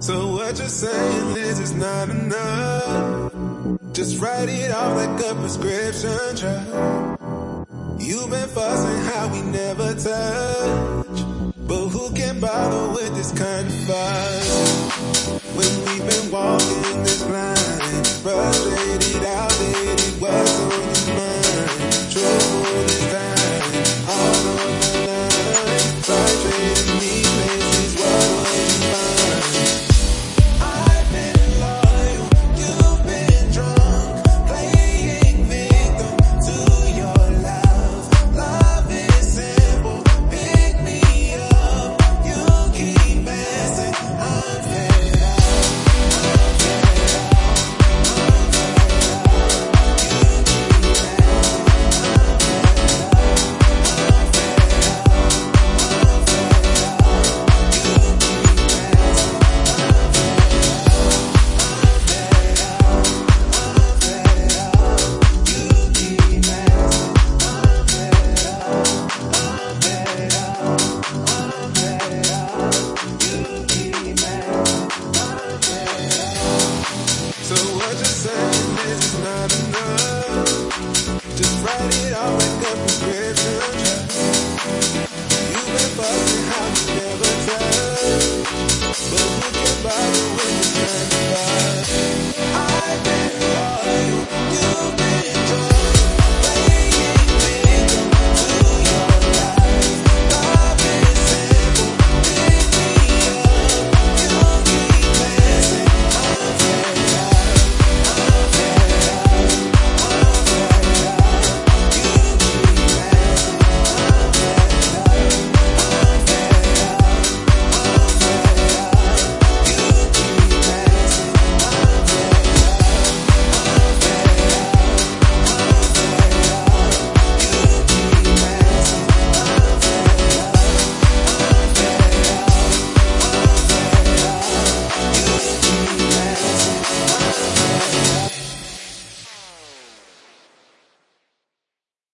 So what you're saying is it's not enough. Just write it off like a prescription drug. You've been fussing how we never touch, but who can bother with this kind of fuss? When we've been walking this line, frustrated, outdated, what's on your mind? Trouble this time, all on the line, frustrated me places, what will you find? I've been loyal, you've been drunk, playing victim to your love. Love is simple, pick me up, you keep messing, I'm fed up, I'm fed up, I'm fed up, you keep messing, I'm fed up, I'm fed up, I'm fed up, you keep messing, I'm fed So what you're saying is it's not enough. Just write it out like a prescription drug. You've been fussing how you never touch, but who can buy